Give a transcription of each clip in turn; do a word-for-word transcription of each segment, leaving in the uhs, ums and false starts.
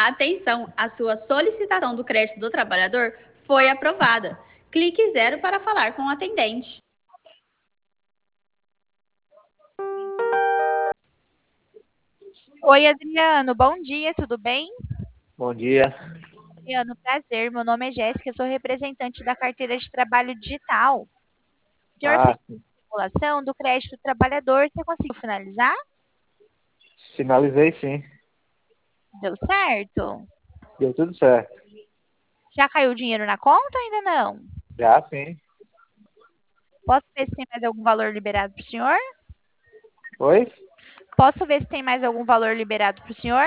Atenção, a sua solicitação do crédito do trabalhador foi aprovada. Clique zero para falar com o atendente. Oi, Adriano, bom dia, tudo bem? Bom dia. Adriano, prazer, meu nome é Jéssica, eu sou representante da carteira de trabalho digital. O senhor Ah, fez a simulação do crédito do trabalhador, você conseguiu finalizar? finalizei sim. Deu certo? Deu tudo certo. Já caiu o dinheiro na conta ou ainda não? Já sim. Posso ver se tem mais algum valor liberado para o senhor? Oi? Posso ver se tem mais algum valor liberado para o senhor?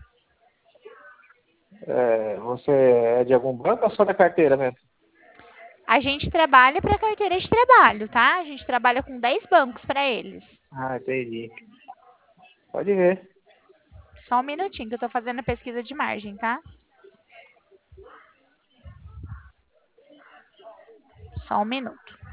É, você é de algum banco ou só da carteira mesmo? A gente trabalha para a carteira de trabalho, tá? A gente trabalha com dez bancos para eles. Ah, entendi. Pode ver. Só um minutinho que eu estou fazendo a pesquisa de margem, tá? Só um minuto.